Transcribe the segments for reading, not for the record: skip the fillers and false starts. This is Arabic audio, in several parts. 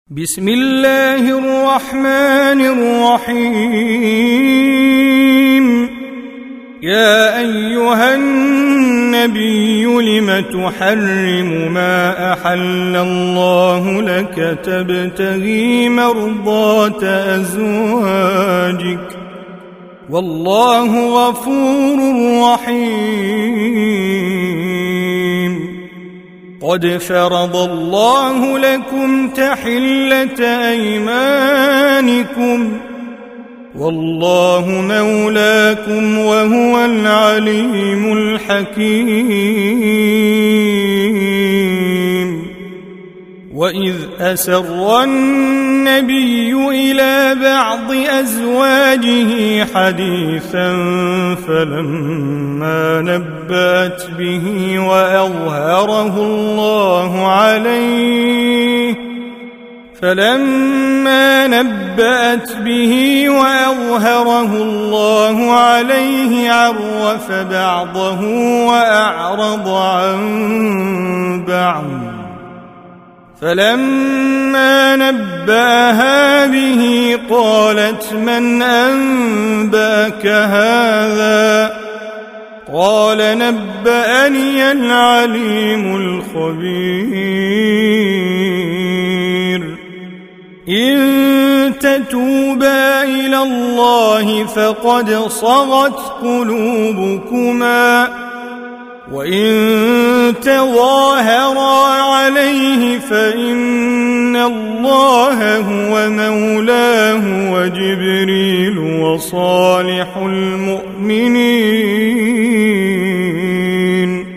بسم الله الرحمن الرحيم. يا أيها النبي لم تحرم ما أحل الله لك تبتغي مرضات أزواجك والله غفور رحيم. قد فرض الله لكم تحلة أيمانكم والله مولاكم وهو العليم الحكيم. وإذ أسر النبي إلى بعض أزواجه حديثا فلما نبأت به وأظهره الله عليه عرف بعضه وأعرض عن بعض. فلما نبأها به قالت من أنبأك هذا؟ قال نبأني العليم الخبير. إن تتوبا إلى الله فقد صغت قلوبكما وإن تظاهرا عليه فإن الله هو مولاه وجبريل وصالح المؤمنين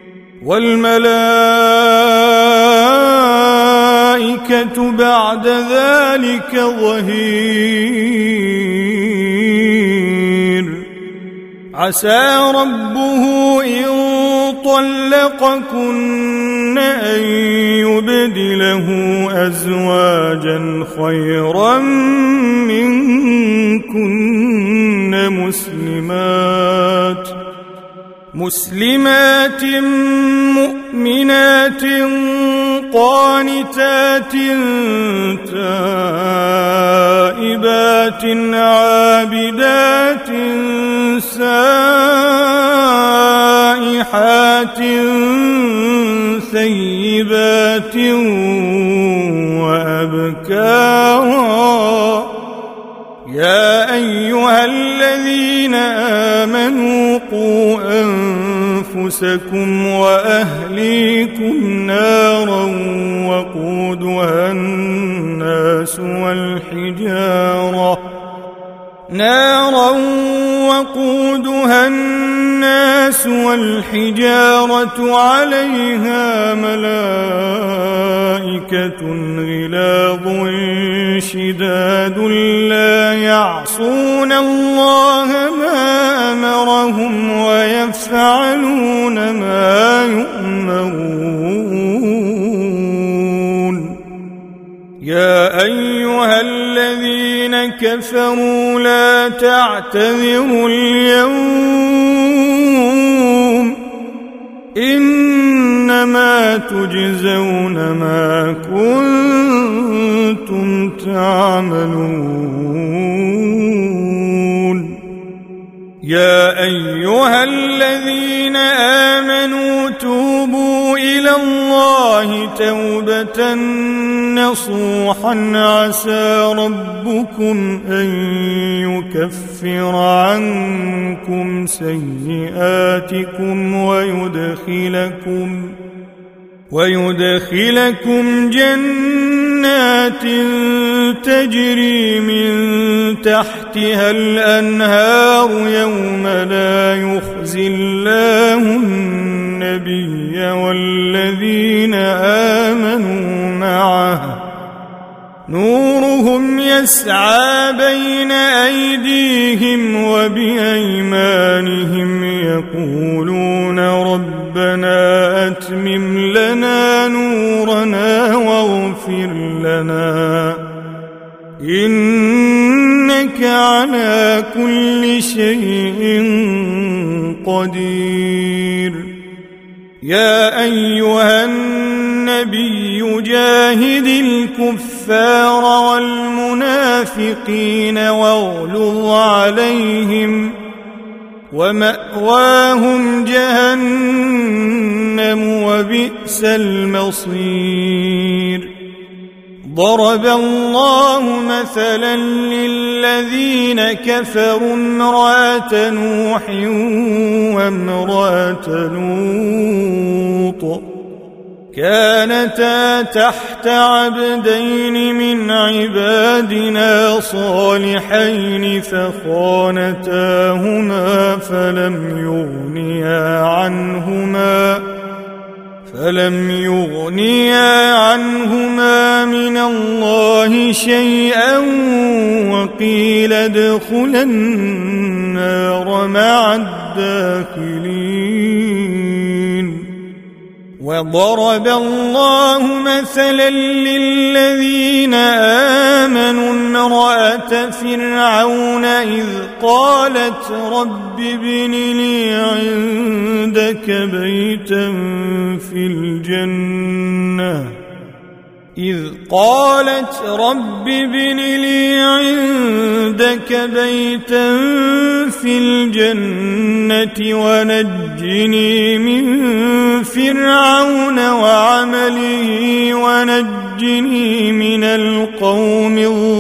والملائكة بعد ذلك ظهير. عسى ربه إن طلقكن أن يبدله أزواجا خيرا منكن مسلمات مؤمنات قانتات تائبات عابدات سائحات ثيبات وأبكارا. يا أيها الذين آمنوا قوا أنفسكم وأهليكم نارا وقودها الناس والحجارة عليها ملائكة غلاظ شداد لا يعصون الله ما أمرهم ويفعلون ما يؤمرون. يا أيها الذين كفروا لا تعتذروا اليوم إنما تجزون ما كنتم تعملون. يا أيها الذين آمنوا توبوا إلى الله توبة نصوحا عسى ربكم أن يكفر عنكم سيئاتكم ويدخلكم جنات تجري من تحتها الأنهار يوم لا يخزي الله النبي والذين آمنوا معه نورهم يسعى بين أيديهم وبأيمانهم يقولون ربنا أتمم لنا نورنا واغفر لنا إنك على كل شيء قدير. يا أيها النبي جاهد الكفار الكفار والمنافقين واغلظ عليهم ومأواهم جهنم وبئس المصير. ضرب الله مثلا للذين كفروا امرأة نوح وامرأة لوط كانتا تحت عبدين من عبادنا صالحين فخانتاهما فلم يغنيا عنهما من الله شيئا وقيل ادخلا النار مع الداخلين. وضرب الله مثلا للذين آمنوا امرأة فرعون إذ قالت رب ابن لي عندك بيتا في الجنة ونجني من فرعون وعمله ونجني من القوم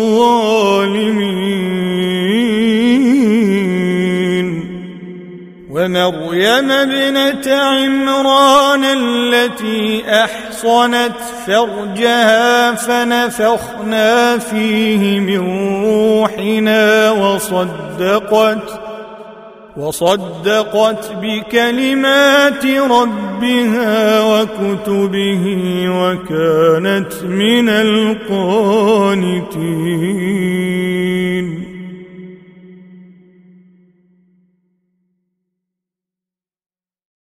الظالمين. ومريم ابنة عمران التي أحصنت فرجها فنفخنا فيه من روحنا وصدقت بكلمات ربها وكتبه وكانت من القانتين.